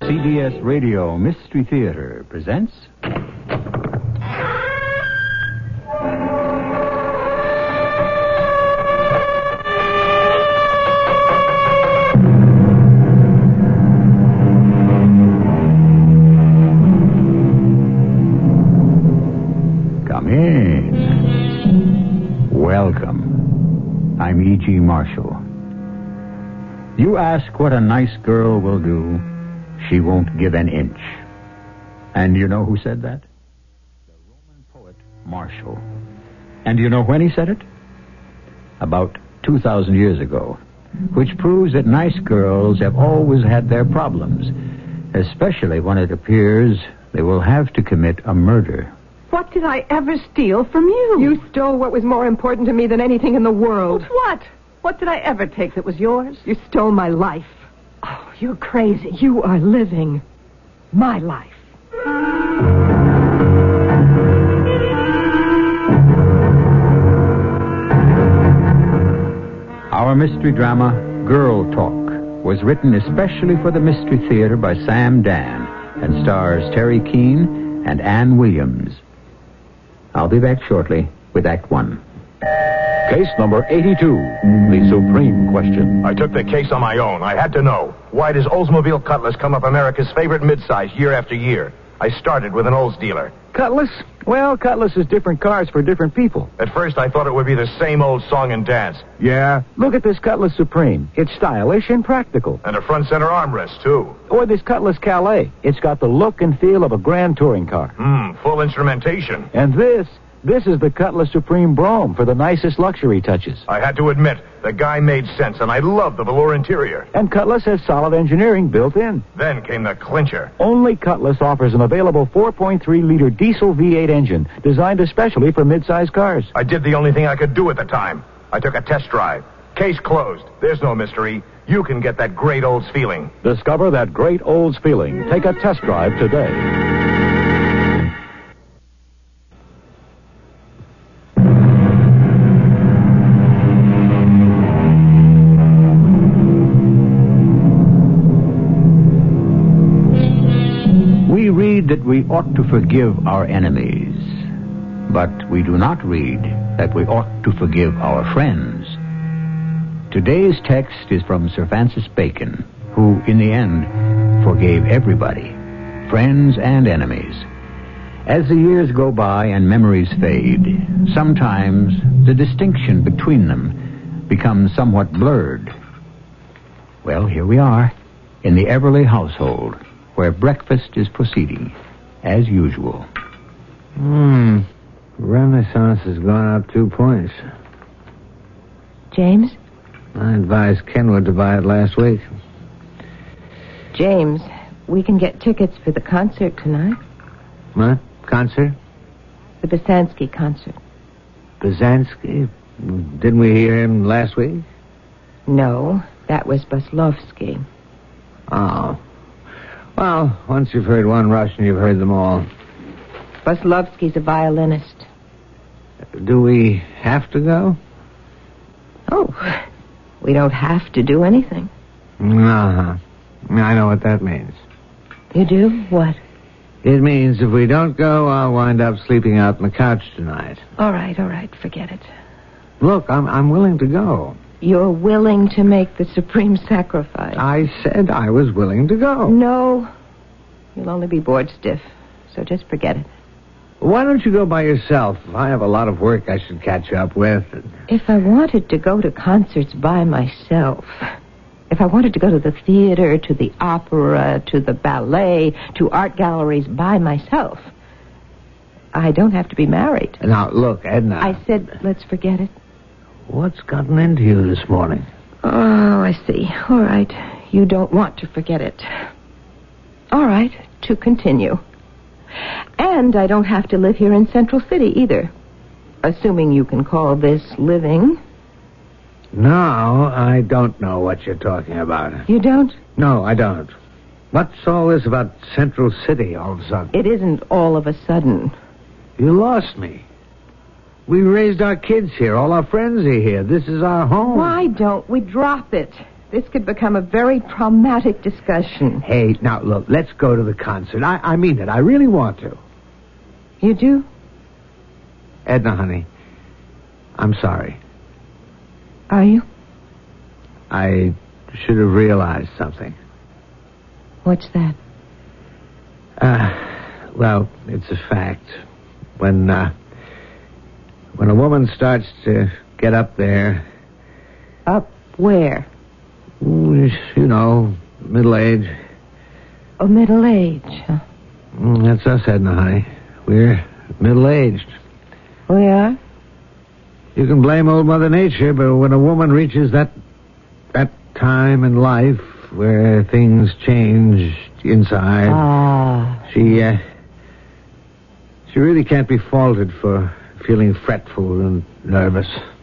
CBS Radio Mystery Theater presents... Come in. Welcome. I'm E.G. Marshall. You ask what a nice girl will do, she won't give an inch. And you know who said that? The Roman poet Martial. And do you know when he said it? About 2,000 years ago. Which proves that nice girls have always had their problems, especially when it appears they will have to commit a murder. What did I ever steal from you? You stole what was more important to me than anything in the world. What? What did I ever take that was yours? You stole my life. Oh, you're crazy. You are living my life. Our mystery drama, Girl Talk, was written especially for the Mystery Theater by Sam Dan and stars Terry Keane and Ann Williams. I'll be back shortly with Act One. Case number 82, the supreme question. I took the case on my own. I had to know. Why does Oldsmobile Cutlass come up America's favorite midsize year after year? I started with an Olds dealer. Cutlass? Well, Cutlass is different cars for different people. At first, I thought it would be the same old song and dance. Yeah? Look at this Cutlass Supreme. It's stylish and practical. And a front center armrest, too. Or this Cutlass Calais. It's got the look and feel of a grand touring car. Full instrumentation. And this is the Cutlass Supreme Brougham for the nicest luxury touches. I had to admit, the guy made sense, and I love the velour interior. And Cutlass has solid engineering built in. Then came the clincher. Only Cutlass offers an available 4.3-liter diesel V8 engine designed especially for midsize cars. I did the only thing I could do at the time. I took a test drive. Case closed. There's no mystery. You can get that great Olds feeling. Discover that great Olds feeling. Take a test drive today. That we ought to forgive our enemies, but we do not read that we ought to forgive our friends. Today's text is from Sir Francis Bacon, who, in the end, forgave everybody, friends and enemies. As the years go by and memories fade, sometimes the distinction between them becomes somewhat blurred. Well, here we are, in the Everly household, where breakfast is proceeding, as usual. Renaissance has gone up 2 points. James? I advised Kenwood to buy it last week. James, we can get tickets for the concert tonight. What? Concert? The Basansky concert. Basansky? Didn't we hear him last week? No, that was Buslovsky. Oh. Well, once you've heard one Russian, you've heard them all. Buslovsky's a violinist. Do we have to go? Oh, we don't have to do anything. Uh-huh. I know what that means. You do? What? It means if we don't go, I'll wind up sleeping out on the couch tonight. All right, forget it. Look, I'm willing to go. You're willing to make the supreme sacrifice. I said I was willing to go. No. You'll only be bored stiff, so just forget it. Why don't you go by yourself? I have a lot of work I should catch up with. If I wanted to go to concerts by myself, if I wanted to go to the theater, to the opera, to the ballet, to art galleries by myself, I don't have to be married. Now, look, Edna. I said, let's forget it. What's gotten into you this morning? Oh, I see. All right. You don't want to forget it. All right. To continue. And I don't have to live here in Central City either. Assuming you can call this living. No, I don't know what you're talking about. You don't? No, I don't. What's all this about Central City all of a sudden? It isn't all of a sudden. You lost me. We raised our kids here. All our friends are here. This is our home. Why don't we drop it? This could become a very traumatic discussion. Hey, now, look, let's go to the concert. I mean it. I really want to. You do? Edna, honey, I'm sorry. Are you? I should have realized something. What's that? Well, it's a fact. When a woman starts to get up there... Up where? You know, middle age. Oh, middle age, huh? That's us, Edna, honey. We're middle-aged. We are? You can blame old Mother Nature, but when a woman reaches that time in life where things change inside, she really can't be faulted for feeling fretful and nervous.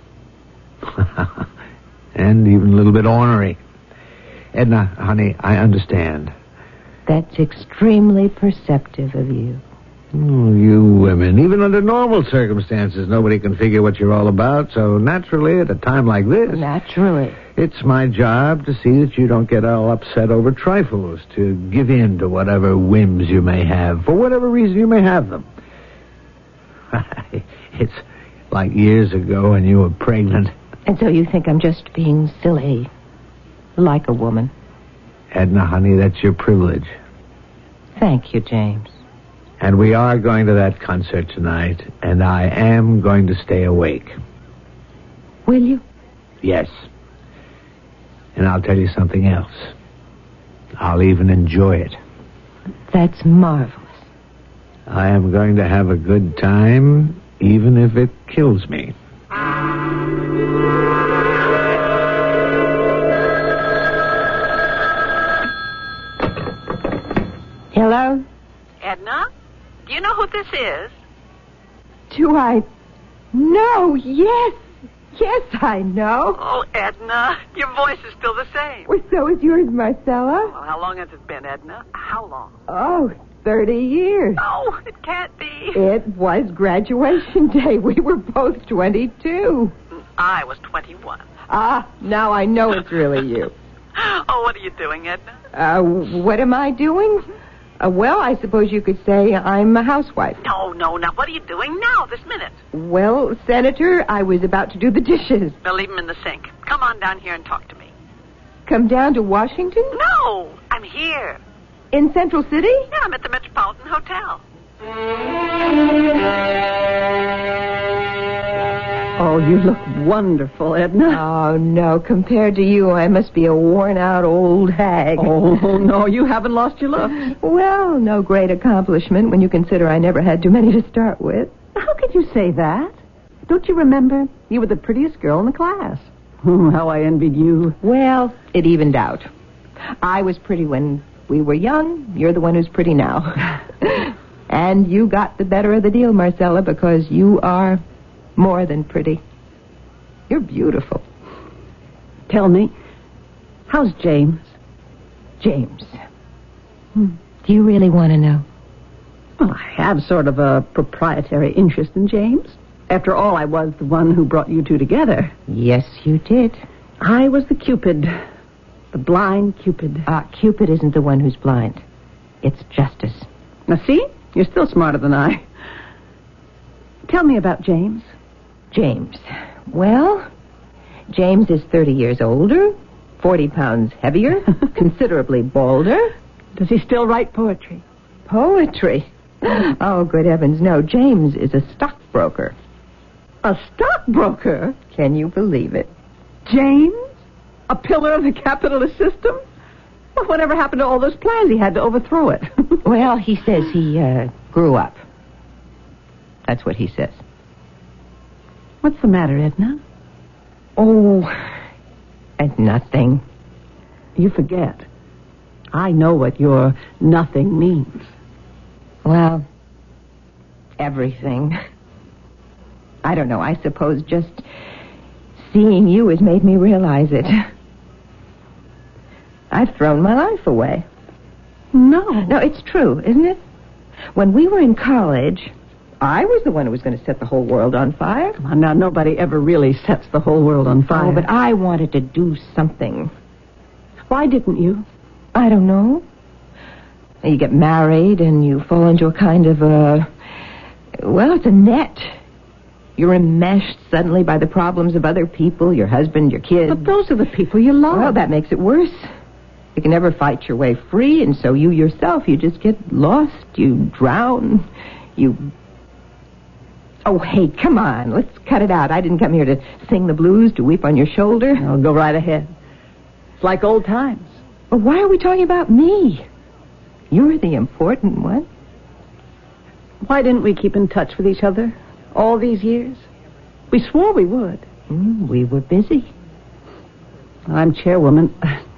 And even a little bit ornery. Edna, honey, I understand. That's extremely perceptive of you. Oh, you women. Even under normal circumstances, nobody can figure what you're all about. So naturally, at a time like this... Naturally. It's my job to see that you don't get all upset over trifles, to give in to whatever whims you may have, for whatever reason you may have them. It's like years ago when you were pregnant. And so you think I'm just being silly, like a woman? Edna, honey, that's your privilege. Thank you, James. And we are going to that concert tonight, and I am going to stay awake. Will you? Yes. And I'll tell you something else. I'll even enjoy it. That's marvelous. I am going to have a good time, even if it kills me. Hello? Edna? Do you know who this is? Do I? No, yes. Yes, I know. Oh, Edna, your voice is still the same. Well, so is yours, Marcella. Well, how long has it been, Edna? How long? Oh, 30 years. No, it can't be. It was graduation day. We were both 22. I was 21. Ah, now I know it's really you. Oh, what are you doing, Edna? What am I doing? Well, I suppose you could say I'm a housewife. No. Now, what are you doing now, this minute? Well, Senator, I was about to do the dishes. Now, leave them in the sink. Come on down here and talk to me. Come down to Washington? No, I'm here. In Central City? Yeah, I'm at the Metropolitan Hotel. Oh, you look wonderful, Edna. Oh, no. Compared to you, I must be a worn-out old hag. Oh, no, you haven't lost your looks. Well, no great accomplishment when you consider I never had too many to start with. How could you say that? Don't you remember? You were the prettiest girl in the class. Oh, how I envied you. Well, it evened out. I was pretty when we were young. You're the one who's pretty now. And you got the better of the deal, Marcella, because you are more than pretty. You're beautiful. Tell me, how's James? James. Do you really want to know? Well, I have sort of a proprietary interest in James. After all, I was the one who brought you two together. Yes, you did. I was the Cupid. The blind Cupid. Cupid isn't the one who's blind. It's Justice. Now, see? You're still smarter than I. Tell me about James. James. Well, James is 30 years older, 40 pounds heavier, considerably balder. Does he still write poetry? Poetry? Oh, good heavens, no. James is a stockbroker. A stockbroker? Can you believe it? James? A pillar of the capitalist system? Well, whatever happened to all those plans? He had to overthrow it. Well, he says he grew up. That's what he says. What's the matter, Edna? Oh, nothing. You forget. I know what your nothing means. Well, everything. I don't know. I suppose just seeing you has made me realize it. I've thrown my life away. No, it's true, isn't it? When we were in college, I was the one who was going to set the whole world on fire. Come on, now, nobody ever really sets the whole world on fire. Oh, but I wanted to do something. Why didn't you? I don't know. You get married and you fall into a kind of it's a net. You're enmeshed suddenly by the problems of other people, your husband, your kids. But those are the people you love. Well, that makes it worse. You can never fight your way free, and so you yourself, you just get lost, you drown, you... Oh, hey, come on, let's cut it out. I didn't come here to sing the blues, to weep on your shoulder. I'll go right ahead. It's like old times. But why are we talking about me? You're the important one. Why didn't we keep in touch with each other all these years? We swore we would. We were busy. I'm chairperson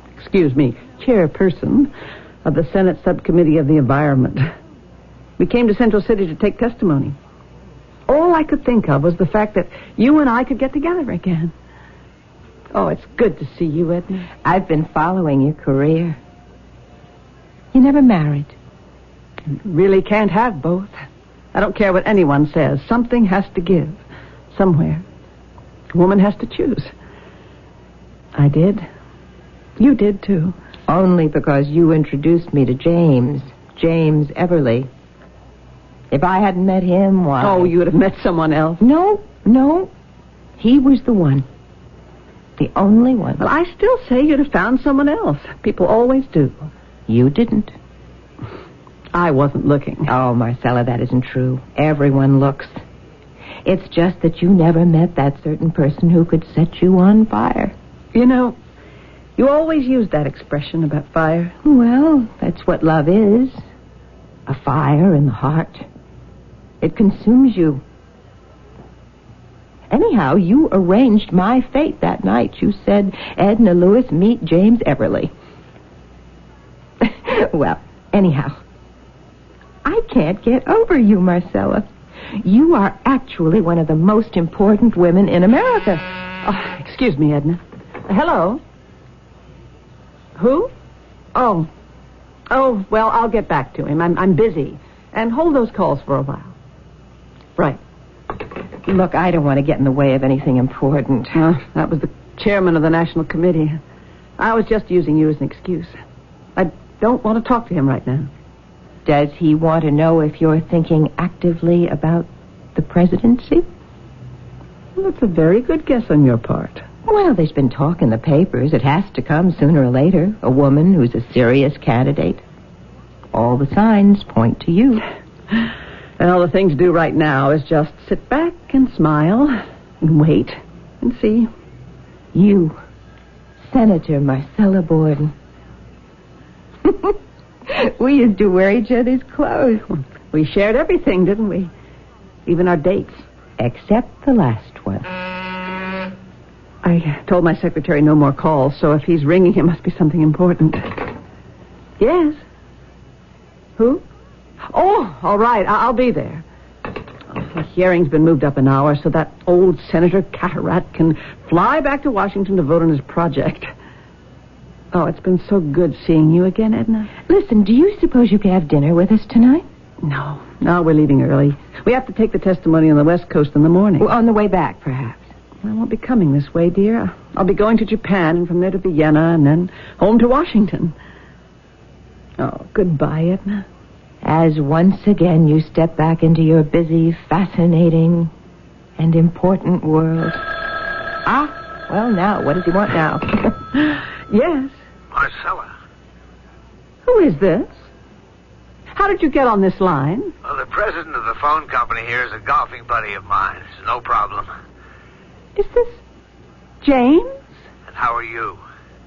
of the Senate Subcommittee of the Environment. We came to Central City to take testimony. All I could think of was the fact that you and I could get together again. Oh, it's good to see you, Edna. I've been following your career. You never married. You really can't have both. I don't care what anyone says. Something has to give. Somewhere. A woman has to choose. I did. You did, too. Only because you introduced me to James Everly. If I hadn't met him, why... Oh, you would have met someone else. No. He was the one. The only one. Well, I still say you'd have found someone else. People always do. You didn't. I wasn't looking. Oh, Marcella, that isn't true. Everyone looks. It's just that you never met that certain person who could set you on fire. You know, you always use that expression about fire. Well, that's what love is. A fire in the heart. It consumes you. Anyhow, you arranged my fate that night. You said, Edna Lewis, meet James Everly. Well, anyhow, I can't get over you, Marcella. You are actually one of the most important women in America. Oh, excuse me, Edna. Hello? Who? Oh, well, I'll get back to him. I'm busy. And hold those calls for a while. Right. Look, I don't want to get in the way of anything important. That was the chairman of the National Committee. I was just using you as an excuse. I don't want to talk to him right now. Does he want to know if you're thinking actively about the presidency? Well, that's a very good guess on your part. Well, there's been talk in the papers. It has to come sooner or later. A woman who's a serious candidate. All the signs point to you. And all the thing to do right now is just sit back and smile and wait and see. You, Senator Marcella Borden. We used to wear each other's clothes. We shared everything, didn't we? Even our dates. Except the last one. I told my secretary no more calls, so if he's ringing, it must be something important. Yes? Who? Oh, all right. I'll be there. The hearing's been moved up an hour so that old Senator Cataract can fly back to Washington to vote on his project. Oh, it's been so good seeing you again, Edna. Listen, do you suppose you could have dinner with us tonight? No, we're leaving early. We have to take the testimony on the West Coast in the morning. Well, on the way back, perhaps. I won't be coming this way, dear. I'll be going to Japan and from there to Vienna and then home to Washington. Oh, goodbye, Edna. As once again you step back into your busy, fascinating, and important world. Well, now, what does he want now? Yes. Marcella. Who is this? How did you get on this line? Well, the president of the phone company here is a golfing buddy of mine. It's no problem. Is this James? And how are you?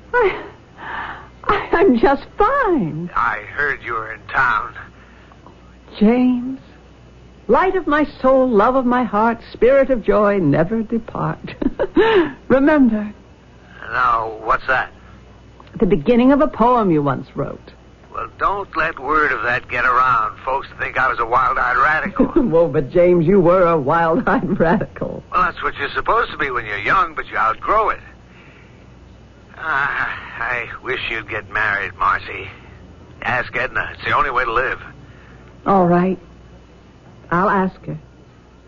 I'm just fine. I heard you were in town. James, light of my soul, love of my heart, spirit of joy, never depart. Remember. Now, what's that? The beginning of a poem you once wrote. Well, don't let word of that get around. Folks think I was a wild-eyed radical. Whoa, but James, you were a wild-eyed radical. Well, that's what you're supposed to be when you're young, but you outgrow it. I wish you'd get married, Marcy. Ask Edna. It's the only way to live. All right. I'll ask her.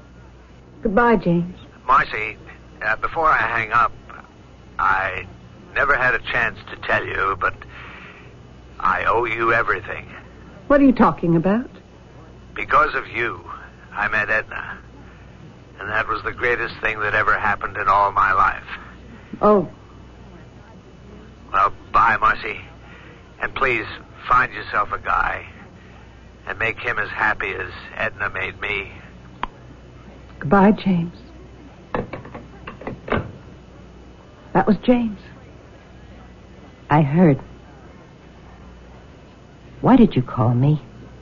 Goodbye, James. Marcy, before I hang up, I never had a chance to tell you, but I owe you everything. What are you talking about? Because of you, I met Edna. And that was the greatest thing that ever happened in all my life. Oh, Well, bye, Marcy. And please, find yourself a guy. And make him as happy as Edna made me. goodbye, James. That was James. I heard. Why did you call me?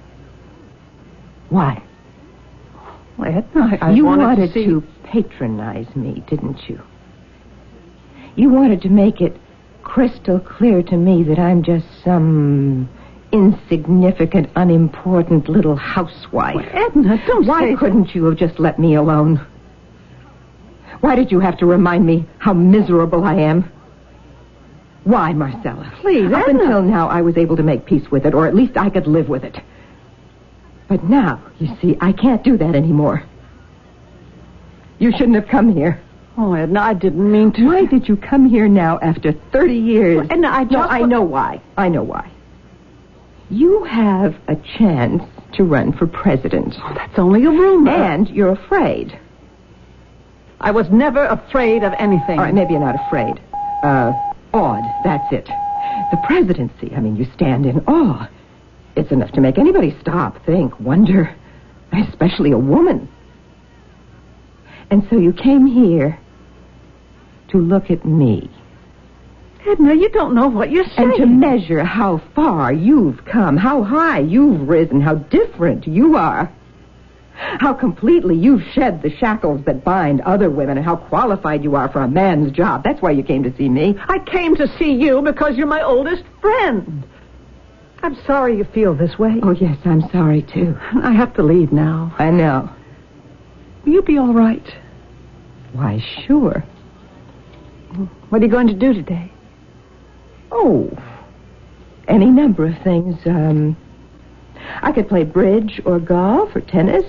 Why? Well, Edna, I You wanted wanted see... to patronize me, didn't you? You wanted to make it crystal clear to me that I'm just some insignificant, unimportant little housewife. Well, Edna, don't Why say couldn't you have just let me alone? Why did you have to remind me how miserable I am? Why, Marcella? Please, Up Edna. until now, I was able to make peace with it, or at least I could live with it. But now, you see, I can't do that anymore. You shouldn't have come here. Oh, Edna, I didn't mean to. Why did you come here now after 30 years? Well, Edna, I just... No, I know why. I know why. You have a chance to run for president. Oh, that's only a rumor. And you're afraid. I was never afraid of anything. All right, maybe you're not afraid. Awed, that's it. The presidency, I mean, you stand in awe. It's enough to make anybody stop, think, wonder, especially a woman. And so you came here to look at me. Edna, you don't know what you're saying. And to measure how far you've come, how high you've risen, how different you are. How completely you've shed the shackles that bind other women, and how qualified you are for a man's job. That's why you came to see me. I came to see you because you're my oldest friend. I'm sorry you feel this way. Oh, yes, I'm sorry, too. I have to leave now. I know. Will you be all right? Why, sure. What are you going to do today? Oh, any number of things. I could play bridge or golf or tennis.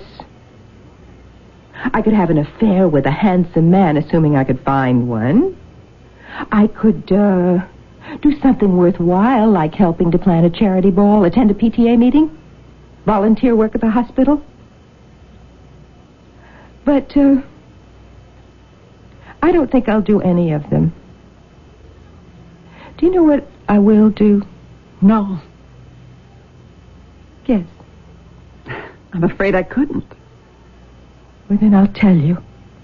I could have an affair with a handsome man, assuming I could find one. I could, do something worthwhile, like helping to plan a charity ball, attend a PTA meeting, volunteer work at the hospital. But, I don't think I'll do any of them. Do you know what I will do? No. Yes. I'm afraid I couldn't. Well, then I'll tell you.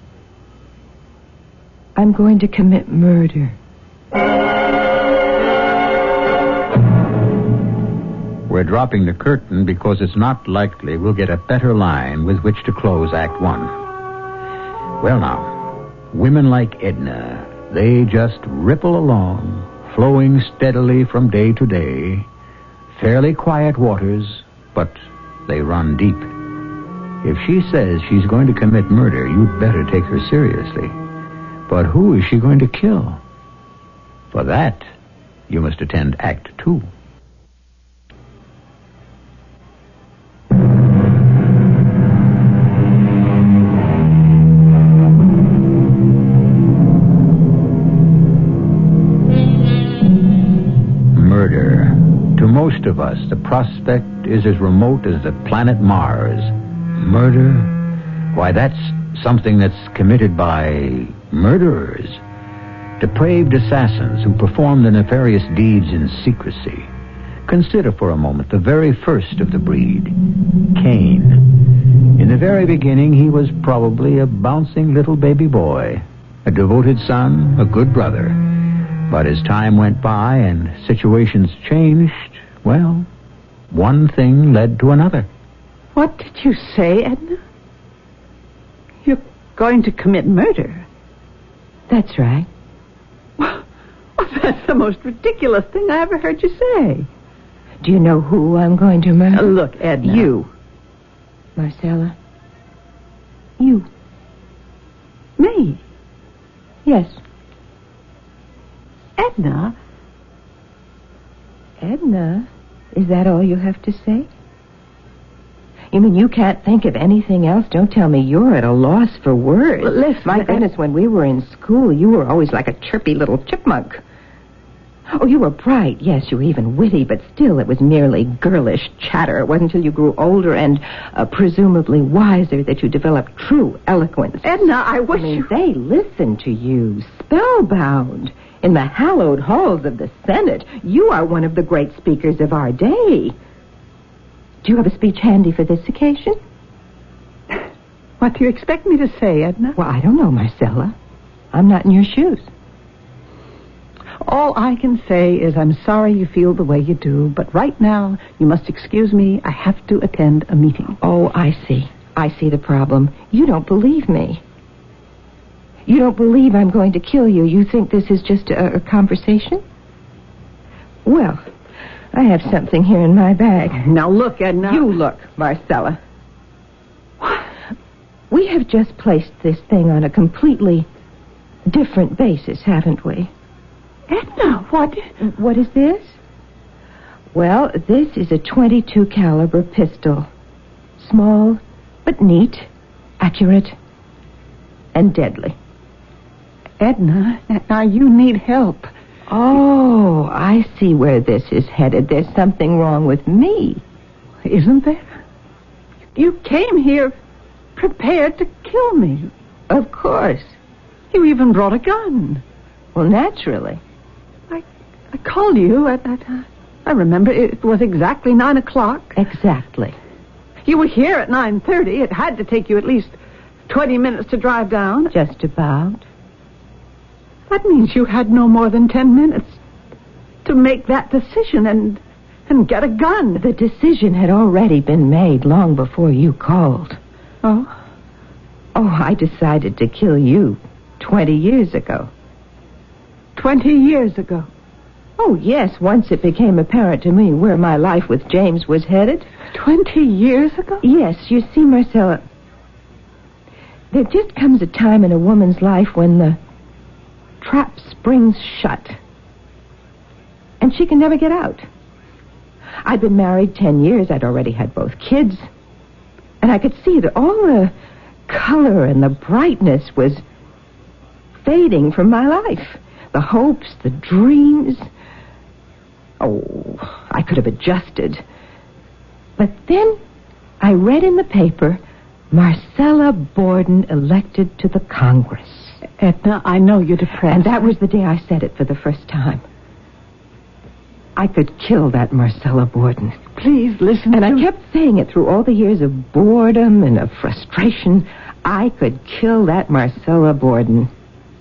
I'm going to commit murder. We're dropping the curtain because it's not likely we'll get a better line with which to close Act One. Well, now, women like Edna, they just ripple along, flowing steadily from day to day, fairly quiet waters, but they run deep. If she says she's going to commit murder, you'd better take her seriously. But who is she going to kill? For that, you must attend Act Two. Murder. To most of us, the prospect is as remote as the planet Mars. Murder? Why, that's something that's committed by murderers. Depraved assassins who perform their nefarious deeds in secrecy. Consider for a moment the very first of the breed, Cain. In the very beginning, he was probably a bouncing little baby boy, a devoted son, a good brother. But as time went by and situations changed, well, one thing led to another. What did you say, Edna? You're going to commit murder? That's right. Well, that's the most ridiculous thing I ever heard you say. Do you know who I'm going to murder? Look, Edna. You. Marcella. You. Me? Yes. Edna? Edna? Is that all you have to say? You mean you can't think of anything else? Don't tell me you're at a loss for words. Well, listen, My goodness, when we were in school, you were always like a chirpy little chipmunk. Oh, you were bright. Yes, you were even witty, but still it was merely girlish chatter. It wasn't until you grew older and presumably wiser that you developed true eloquence. Edna, I wish they listened to you, spellbound. In the hallowed halls of the Senate, you are one of the great speakers of our day. Do you have a speech handy for this occasion? What do you expect me to say, Edna? Well, I don't know, Marcella. I'm not in your shoes. All I can say is I'm sorry you feel the way you do, but right now, you must excuse me. I have to attend a meeting. Oh, I see. I see the problem. You don't believe me. You don't believe I'm going to kill you. You think this is just a conversation? Well, I have something here in my bag. Now look, Edna. You look, Marcella. We have just placed this thing on a completely different basis, haven't we? Edna, What is this? Well, this is a .22 caliber pistol. Small, but neat, accurate, and deadly. Edna, now you need help. Oh, I see where this is headed. There's something wrong with me. Isn't there? You came here prepared to kill me. Of course. You even brought a gun. Well, naturally. I called you at that time. I remember it was exactly 9 o'clock. Exactly. You were here at 9:30. It had to take you at least 20 minutes to drive down. Just about. That means you had no more than 10 minutes to make that decision and get a gun. The decision had already been made long before you called. Oh? Oh, I decided to kill you 20 years ago. 20 years ago? Oh, yes, once it became apparent to me where my life with James was headed. 20 years ago? Yes, you see, Marcella, there just comes a time in a woman's life when the trap springs shut. And she can never get out. I'd been married 10 years. I'd already had both kids. And I could see that all the color and the brightness was fading from my life. The hopes, the dreams. Oh, I could have adjusted. But then I read in the paper, Marcella Borden elected to the Congress. Edna, I know you're depressed. And that was the day I said it for the first time. I could kill that Marcella Borden. Please listen. And I kept saying it through all the years of boredom and of frustration. I could kill that Marcella Borden.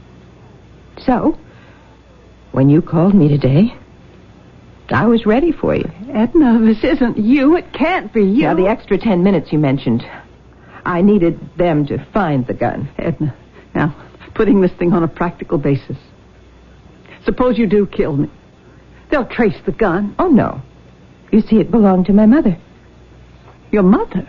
So, when you called me today, I was ready for you. Edna, this isn't you. It can't be you. Now, the extra 10 minutes you mentioned, I needed them to find the gun. Edna, now, putting this thing on a practical basis. Suppose you do kill me. They'll trace the gun. Oh, no. You see, it belonged to my mother. Your mother?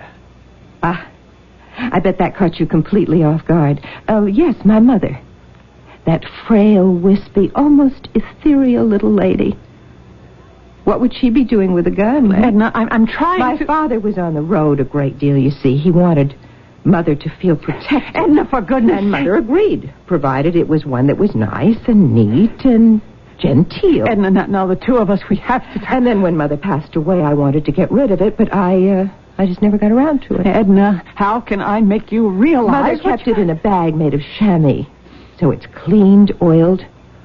I bet that caught you completely off guard. Oh, yes, my mother. That frail, wispy, almost ethereal little lady. What would she be doing with a gun? Edna, I'm trying My father was on the road a great deal, you see. He wanted Mother to feel protected. Edna, for goodness And Mother agreed, provided it was one that was nice and neat and genteel. Edna, now the two of us, we have to... And then when Mother passed away, I wanted to get rid of it, but I just never got around to it. Edna, how can I make you realize... Mother kept it in a bag made of chamois, so it's cleaned, oiled,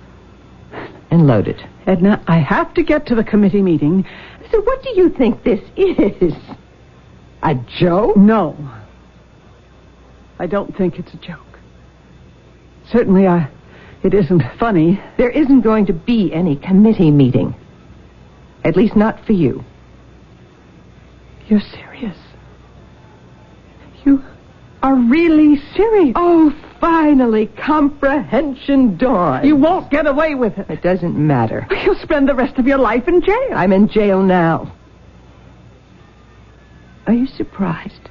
and loaded. Edna, I have to get to the committee meeting. So what do you think this is? A joke? No. I don't think it's a joke. Certainly, it isn't funny. There isn't going to be any committee meeting. At least not for you. You're serious? You are really serious? Oh, finally, comprehension dawned. You won't get away with it. It doesn't matter. You'll spend the rest of your life in jail. I'm in jail now. Are you surprised?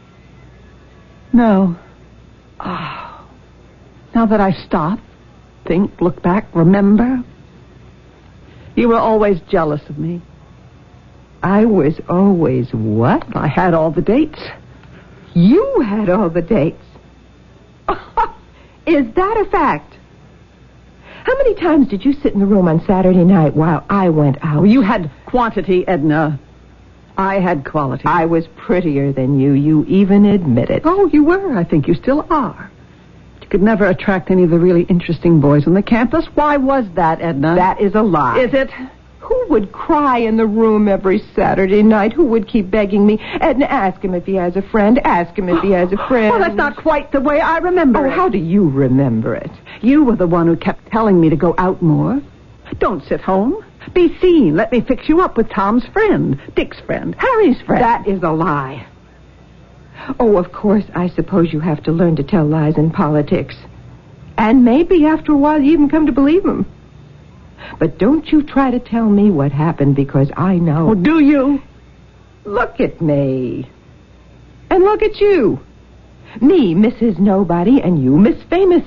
No. Oh. Now that I stop, think, look back, remember, you were always jealous of me. I was always what? I had all the dates. You had all the dates. Is that a fact? How many times did you sit in the room on Saturday night while I went out? Well, you had quantity, Edna. I had quality. I was prettier than you. You even admit it. Oh, you were. I think you still are. You could never attract any of the really interesting boys on the campus. Why was that, Edna? That is a lie. Is it? Who would cry in the room every Saturday night? Who would keep begging me? Edna, ask him if he has a friend. Ask him if he has a friend. Well, that's not quite the way I remember it. How do you remember it? You were the one who kept telling me to go out more. Don't sit home. Be seen. Let me fix you up with Tom's friend, Dick's friend, Harry's friend. That is a lie. Oh, of course, I suppose you have to learn to tell lies in politics. And maybe after a while you even come to believe them. But don't you try to tell me what happened, because I know. Oh, do you? Look at me. And look at you. Me, Mrs. Nobody, and you, Miss Famous.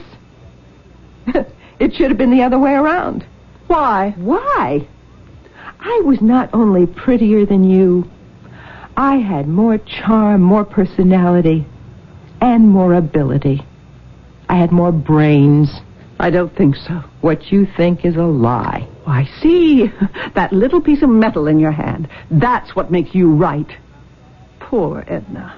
It should have been the other way around. Why? Why? I was not only prettier than you, I had more charm, more personality, and more ability. I had more brains. I don't think so. What you think is a lie. Why, see, that little piece of metal in your hand. That's what makes you right. Poor Edna.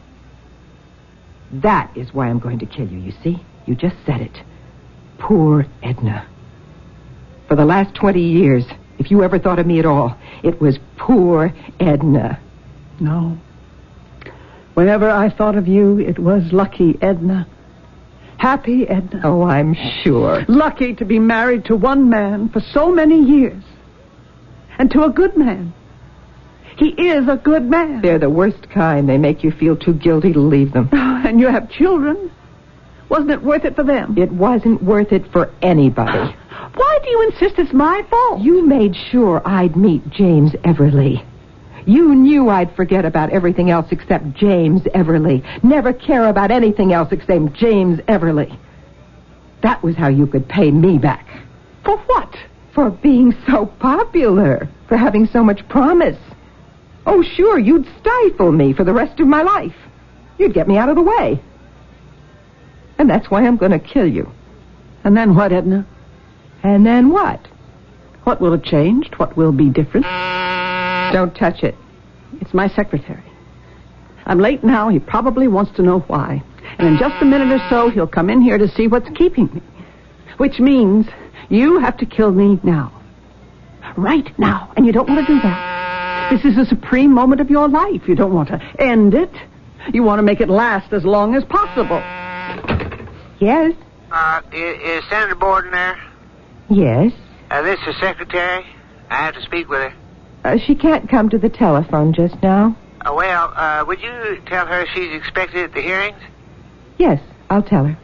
That is why I'm going to kill you, you see? You just said it. Poor Edna. For the last 20 years, if you ever thought of me at all, it was poor Edna. No. Whenever I thought of you, it was lucky Edna. Happy Edna. Oh, I'm sure. Lucky to be married to one man for so many years. And to a good man. He is a good man. They're the worst kind. They make you feel too guilty to leave them. And you have children. Wasn't it worth it for them? It wasn't worth it for anybody. Why do you insist it's my fault? You made sure I'd meet James Everly. You knew I'd forget about everything else except James Everly. Never care about anything else except James Everly. That was how you could pay me back. For what? For being so popular. For having so much promise. Oh, sure, you'd stifle me for the rest of my life. You'd get me out of the way. And that's why I'm going to kill you. And then what, Edna? And then what? What will have changed? What will be different? Don't touch it. It's my secretary. I'm late now. He probably wants to know why. And in just a minute or so, he'll come in here to see what's keeping me. Which means you have to kill me now. Right now. And you don't want to do that. This is a supreme moment of your life. You don't want to end it. You want to make it last as long as possible. Yes? Is Senator Borden there? Yes. This is Secretary. I have to speak with her. She can't come to the telephone just now. Would you tell her she's expected at the hearings? Yes, I'll tell her.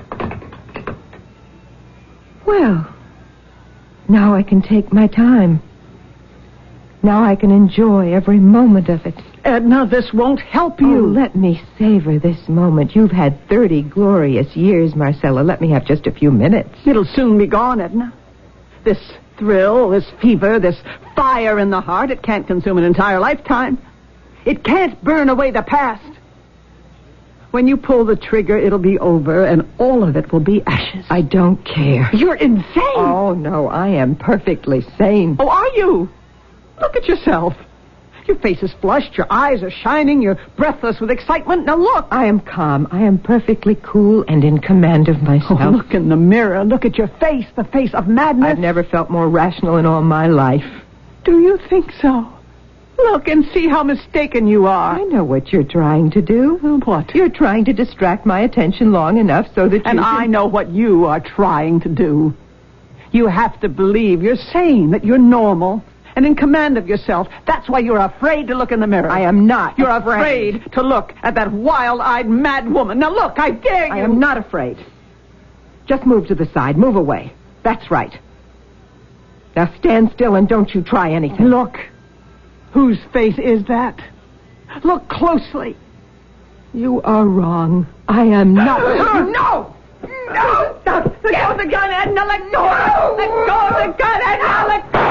Well, now I can take my time. Now I can enjoy every moment of it. Edna, this won't help you. Oh, let me savor this moment. You've had 30 glorious years, Marcella. Let me have just a few minutes. It'll soon be gone, Edna. This thrill, this fever, this fire in the heart, it can't consume an entire lifetime. It can't burn away the past. When you pull the trigger, it'll be over, and all of it will be ashes. I don't care. You're insane. Oh, no, I am perfectly sane. Oh, are you? Look at yourself. Your face is flushed, your eyes are shining, you're breathless with excitement. Now look. I am calm. I am perfectly cool and in command of myself. Oh, look in the mirror. Look at your face, the face of madness. I've never felt more rational in all my life. Do you think so? Look and see how mistaken you are. I know what you're trying to do. What? You're trying to distract my attention long enough so that And I know what you are trying to do. You have to believe you're sane, that you're normal and in command of yourself. That's why you're afraid to look in the mirror. I am not You're afraid to look at that wild-eyed mad woman. Now look, I dare you. I am not afraid. Just move to the side. Move away. That's right. Now stand still and don't you try anything. Look. Whose face is that? Look closely. You are wrong. I am not. No! No! Stop! Let go of the gun, Edna! Let go! Let go of the gun, Edna! Let go!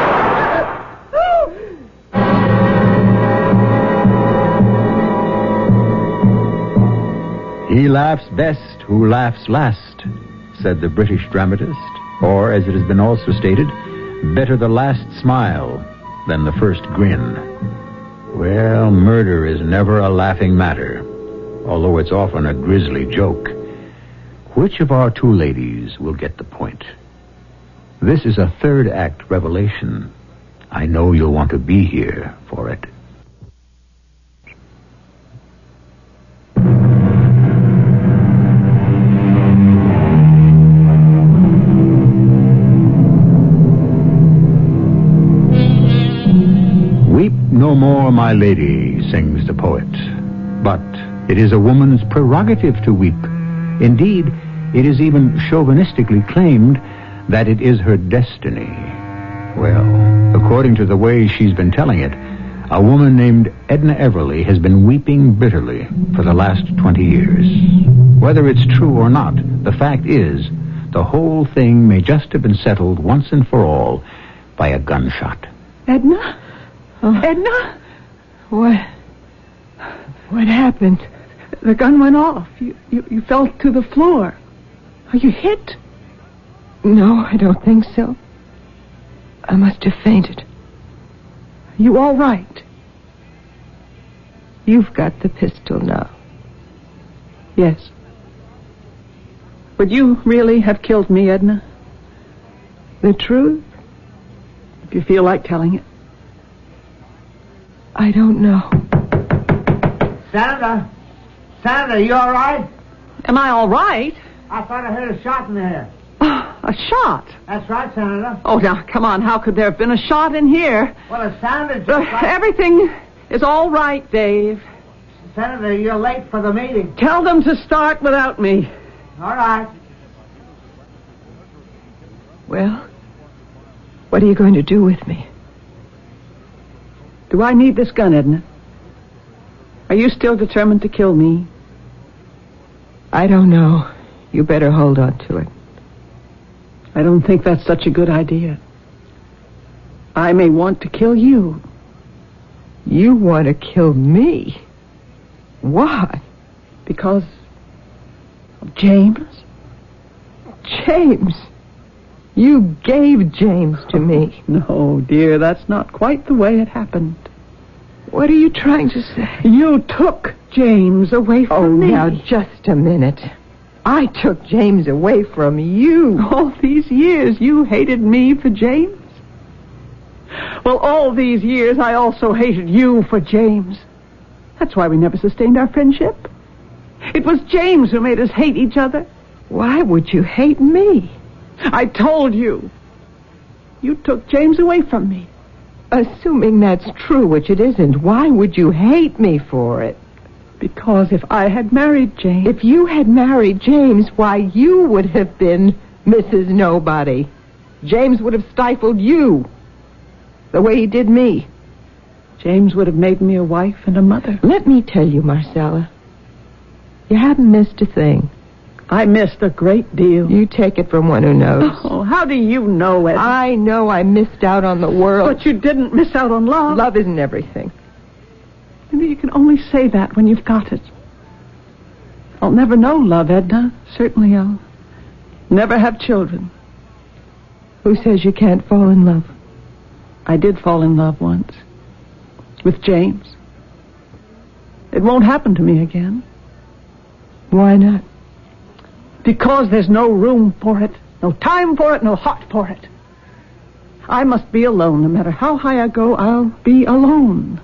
He laughs best who laughs last, said the British dramatist. Or, as it has been also stated, better the last smile than the first grin. Well, murder is never a laughing matter, although it's often a grisly joke. Which of our two ladies will get the point? This is a third act revelation. I know you'll want to be here for it. Weep no more, my lady, sings the poet. But it is a woman's prerogative to weep. Indeed, it is even chauvinistically claimed that it is her destiny. Well, according to the way she's been telling it, a woman named Edna Everly has been weeping bitterly for the last 20 years. Whether it's true or not, the fact is, the whole thing may just have been settled once and for all by a gunshot. Edna? Edna? What happened? The gun went off. You fell to the floor. Are you hit? No, I don't think so. I must have fainted. Are you all right? You've got the pistol now. Yes. Would you really have killed me, Edna? The truth? If you feel like telling it. I don't know. Senator? Senator, you all right? Am I all right? I thought I heard a shot in there. A shot? That's right, Senator. Oh, now, come on. How could there have been a shot in here? Well, it sounded just like... Everything is all right, Dave. Senator, you're late for the meeting. Tell them to start without me. All right. Well, what are you going to do with me? Do I need this gun, Edna? Are you still determined to kill me? I don't know. You better hold on to it. I don't think that's such a good idea. I may want to kill you. You want to kill me? Why? Because of James? James? You gave James to me. No, dear, that's not quite the way it happened. What are you trying to say? You took James away from me. Oh, now, just a minute. I took James away from you. All these years you hated me for James? Well, all these years I also hated you for James. That's why we never sustained our friendship. It was James who made us hate each other. Why would you hate me? I told you. You took James away from me. Assuming that's true, which it isn't, why would you hate me for it? Because if I had married James... If you had married James, why, you would have been Mrs. Nobody. James would have stifled you the way he did me. James would have made me a wife and a mother. Let me tell you, Marcella, you haven't missed a thing. I missed a great deal. You take it from one who knows. Oh, how do you know, Ed? I know I missed out on the world. But you didn't miss out on love. Love isn't everything. Maybe you can only say that when you've got it. I'll never know love, Edna. Certainly I'll never have children. Who says you can't fall in love? I did fall in love once. With James. It won't happen to me again. Why not? Because there's no room for it. No time for it, no heart for it. I must be alone. No matter how high I go, I'll be alone.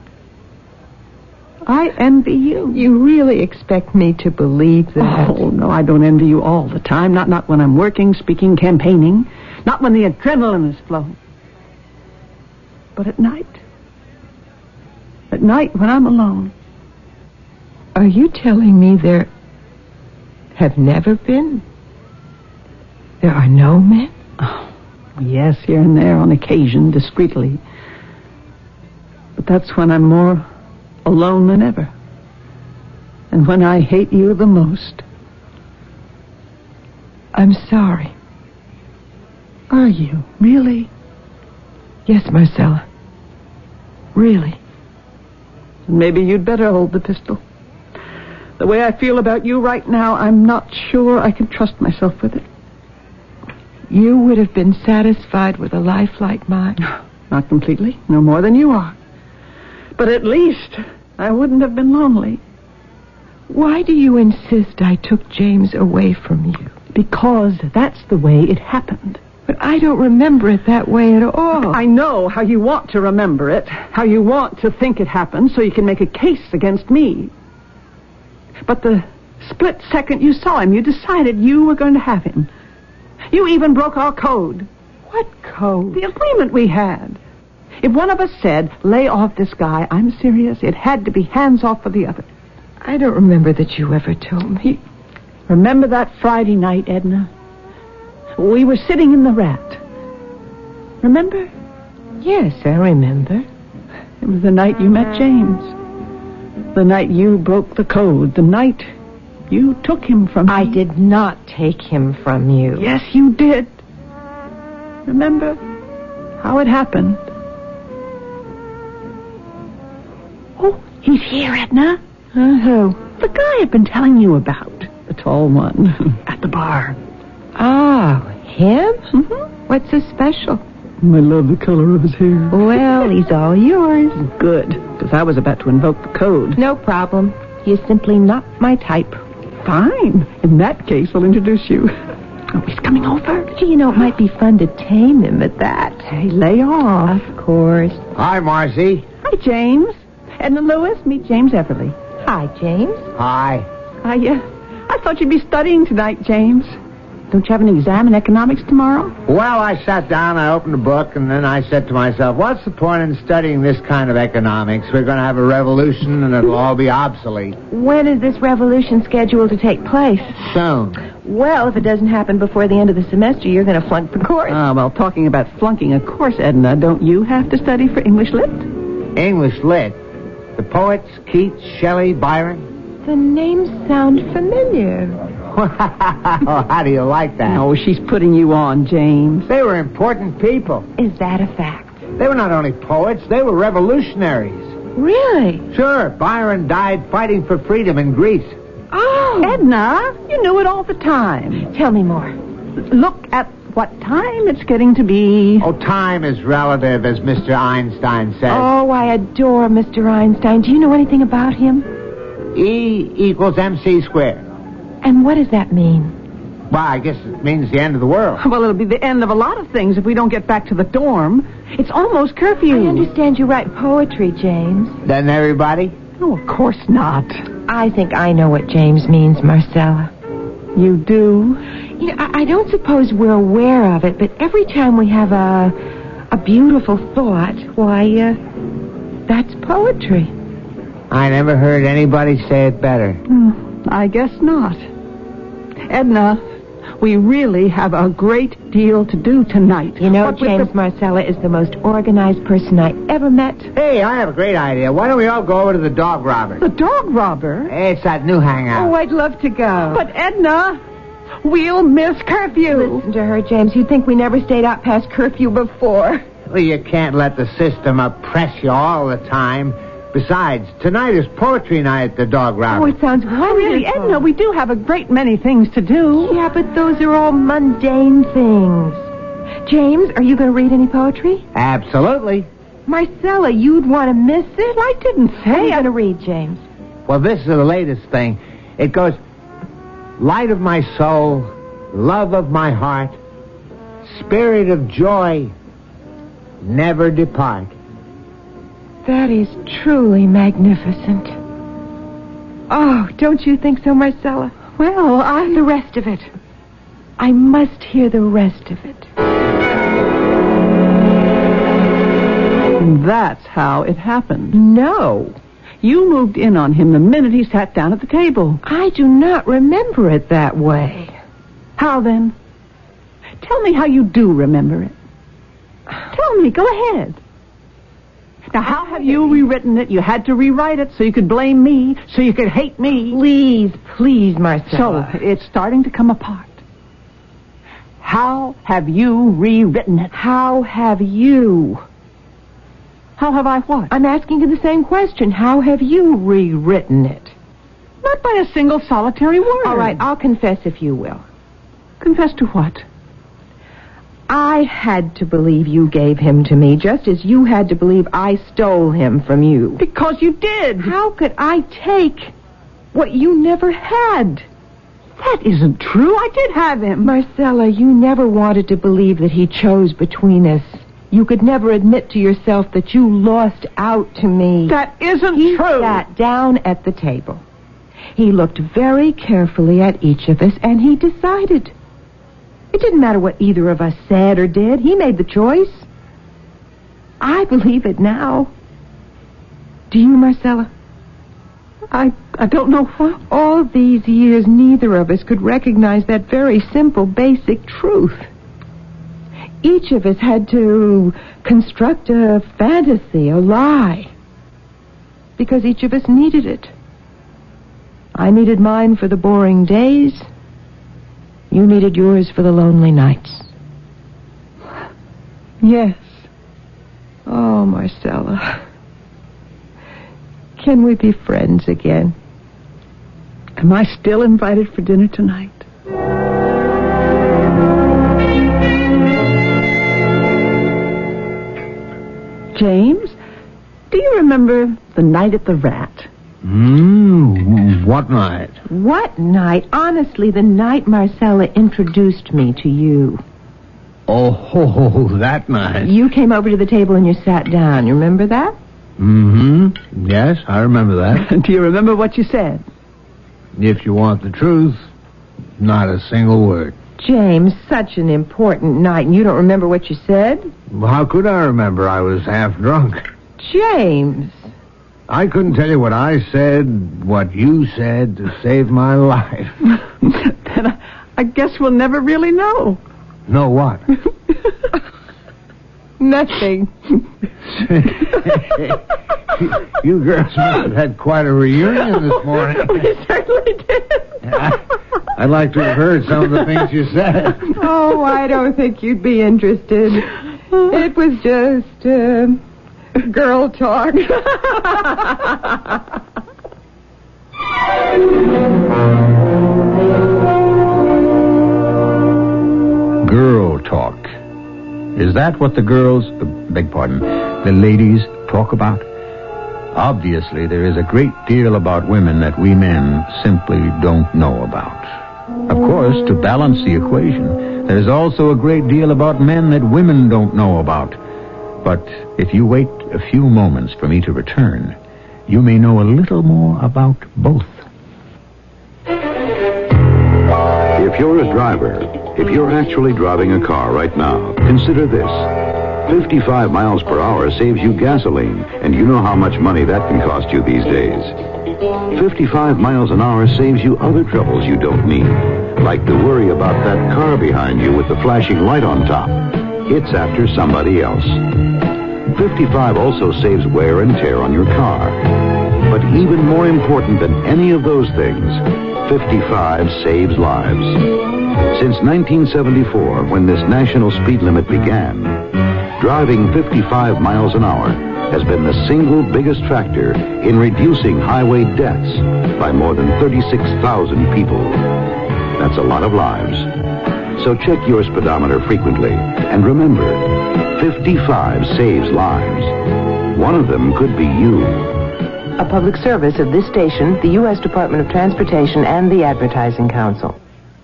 I envy you. You really expect me to believe that? Oh, no, I don't envy you all the time. Not when I'm working, speaking, campaigning. Not when the adrenaline is flowing. But at night. At night when I'm alone. Are you telling me there have never been? There are no men? Oh, yes, here and there on occasion, discreetly. But that's when I'm more alone than ever. And when I hate you the most. I'm sorry. Are you? Really? Yes, Marcella. Really. Maybe you'd better hold the pistol. The way I feel about you right now, I'm not sure I can trust myself with it. you would have been satisfied with a life like mine? Not completely. No more than you are. But at least I wouldn't have been lonely. Why do you insist I took James away from you? Because that's the way it happened. But I don't remember it that way at all. I know how you want to remember it, how you want to think it happened so you can make a case against me. But the split second you saw him, you decided you were going to have him. You even broke our code. What code? The agreement we had. If one of us said, lay off this guy, I'm serious, it had to be hands off for the other. I don't remember that you ever told me. Remember that Friday night, Edna? We were sitting in the Rat. Remember? Yes, I remember. It was the night you met James. The night you broke the code. The night you took him from me. I did not take him from you. Yes, you did. Remember how it happened? Oh, he's here, Edna. Who? The guy I've been telling you about. The tall one. At the bar. Oh, him? Mm-hmm. What's so special? I love the color of his hair. Well, he's all yours. Good, because I was about to invoke the code. No problem. He's simply not my type. Fine. In that case, I'll introduce you. Oh, he's coming over. Gee, you know, it might be fun to tame him at that. Hey, lay off. Of course. Hi, Marcy. Hi, James. Edna Lewis, meet James Everly. Hi, James. Hi. I thought you'd be studying tonight, James. Don't you have an exam in economics tomorrow? Well, I sat down, I opened a book, and then I said to myself, what's the point in studying this kind of economics? We're going to have a revolution, and it'll all be obsolete. When is this revolution scheduled to take place? Soon. Well, if it doesn't happen before the end of the semester, you're going to flunk the course. Well, talking about flunking a course, Edna, don't you have to study for English Lit? English Lit? The poets, Keats, Shelley, Byron? The names sound familiar. How do you like that? No, she's putting you on, James. They were important people. Is that a fact? They were not only poets, they were revolutionaries. Really? Sure, Byron died fighting for freedom in Greece. Oh! Edna, you knew it all the time. Tell me more. Look at what time it's getting to be. Oh, time is relative, as Mr. Einstein says. Oh, I adore Mr. Einstein. Do you know anything about him? E equals MC squared. And what does that mean? Well, I guess it means the end of the world. Well, it'll be the end of a lot of things if we don't get back to the dorm. It's almost curfew. I understand you write poetry, James. Doesn't everybody? Oh, of course not. I think I know what James means, Marcella. You do? You know, I don't suppose we're aware of it, but every time we have a beautiful thought, why, that's poetry. I never heard anybody say it better. I guess not. Edna, we really have a great deal to do tonight. You know, James Marcella is the most organized person I ever met. Hey, I have a great idea. Why don't we all go over to the Dog Robber? The Dog Robber? Hey, it's that new hangout. Oh, I'd love to go. But, Edna, we'll miss curfew. Listen to her, James. You'd think we never stayed out past curfew before. Well, you can't let the system oppress you all the time. Besides, tonight is poetry night at the Dog Robber. Oh, it sounds wonderful. Really, Edna, we do have a great many things to do. Yeah, but those are all mundane things. James, are you going to read any poetry? Absolutely. Marcella, you'd want to miss it? I didn't say. What are you going to read, James? Well, this is the latest thing. It goes, light of my soul, love of my heart, spirit of joy, never depart. That is truly magnificent. Oh, don't you think so, Marcella? Well, The rest of it. I must hear the rest of it. That's how it happened. No. You moved in on him the minute he sat down at the table. I do not remember it that way. How then? Tell me how you do remember it. Tell me, go ahead. Now, how have you rewritten it? You had to rewrite it so you could blame me, so you could hate me. Please, Marcella. So, it's starting to come apart. How have you rewritten it? How have you? How have I what? I'm asking you the same question. How have you rewritten it? Not by a single solitary word. All right, I'll confess if you will. Confess to what? I had to believe you gave him to me, just as you had to believe I stole him from you. Because you did. How could I take what you never had? That isn't true. I did have him. Marcella, you never wanted to believe that he chose between us. You could never admit to yourself that you lost out to me. That isn't He true. sat down at the table. He looked very carefully at each of us, and he decided. It didn't matter what either of us said or did. He made the choice. I believe it now. Do you, Marcella? I don't know what. All these years, neither of us could recognize that very simple, basic truth. Each of us had to construct a fantasy, a lie, because each of us needed it. I needed mine for the boring days. You needed yours for the lonely nights. Yes. Oh, Marcella. Can we be friends again? Am I still invited for dinner tonight? James, do you remember the night at the Rat? What night? What night? Honestly, the night Marcella introduced me to you. Oh, that night. You came over to the table and you sat down. You remember that? Yes, I remember that. Do you remember what you said? If you want the truth, not a single word. James, such an important night, and you don't remember what you said? Well, how could I remember? I was half drunk. James. I couldn't tell you what I said, what you said to save my life. Then I guess we'll never really know. Know what? Nothing. You girls must have had quite a reunion this morning. We certainly did. I'd like to have heard some of the things you said. Oh, I don't think you'd be interested. It was just girl talk. Girl talk. Is that what the girls, the ladies talk about? Obviously, there is a great deal about women that we men simply don't know about. Of course, to balance the equation, there is also a great deal about men that women don't know about. But if you wait a few moments for me to return, you may know a little more about both. If you're a driver, if you're actually driving a car right now, consider this. 55 miles per hour saves you gasoline, and you know how much money that can cost you these days. 55 miles an hour saves you other troubles you don't need, like the worry about that car behind you with the flashing light on top. It's after somebody else. 55 also saves wear and tear on your car. But even more important than any of those things, 55 saves lives. Since 1974, when this national speed limit began, driving 55 miles an hour has been the single biggest factor in reducing highway deaths by more than 36,000 people. That's a lot of lives. So check your speedometer frequently, and remember, 55 saves lives. One of them could be you. A public service of this station, the U.S. Department of Transportation, and the Advertising Council.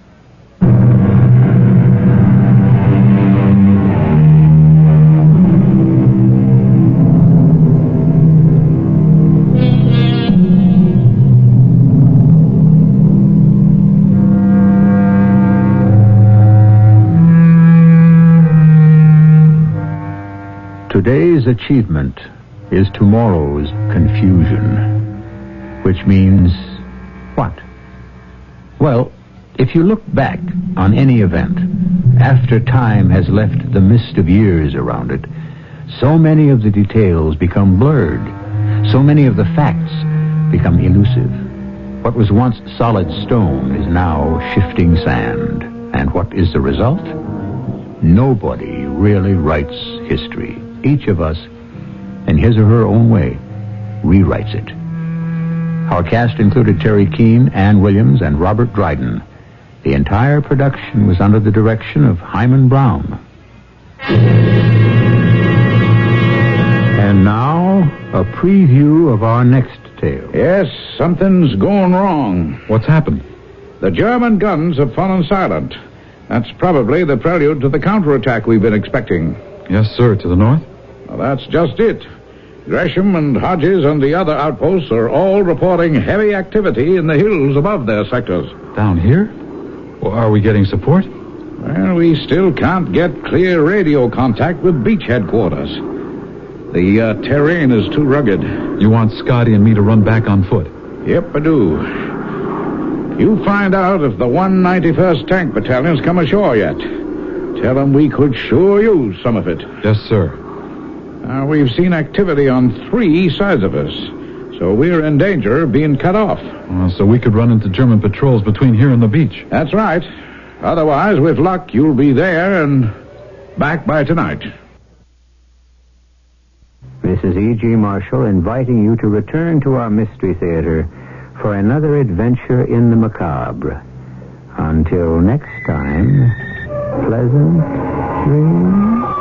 Today's achievement is tomorrow's confusion. Which means what? Well, if you look back on any event, after time has left the mist of years around it, so many of the details become blurred. So many of the facts become elusive. What was once solid stone is now shifting sand. And what is the result? Nobody really writes history. Each of us, in his or her own way, rewrites it. Our cast included Terry Keane, Ann Williams, and Robert Dryden. The entire production was under the direction of Hyman Brown. And now, a preview of our next tale. Yes, something's going wrong. What's happened? The German guns have fallen silent. That's probably the prelude to the counterattack we've been expecting. Yes, sir. To the north? Well, that's just it. Gresham and Hodges and the other outposts are all reporting heavy activity in the hills above their sectors. Down here? Well, are we getting support? Well, we still can't get clear radio contact with beach headquarters. The terrain is too rugged. You want Scotty and me to run back on foot? Yep, I do. You find out if the 191st Tank Battalion's come ashore yet. Tell them we could sure use some of it. Yes, sir. We've seen activity on 3 sides of us, so we're in danger of being cut off. So we could run into German patrols between here and the beach. That's right. Otherwise, with luck, you'll be there and back by tonight. This is E.G. Marshall inviting you to return to our Mystery Theater for another adventure in the macabre. Until next time, pleasant dreams.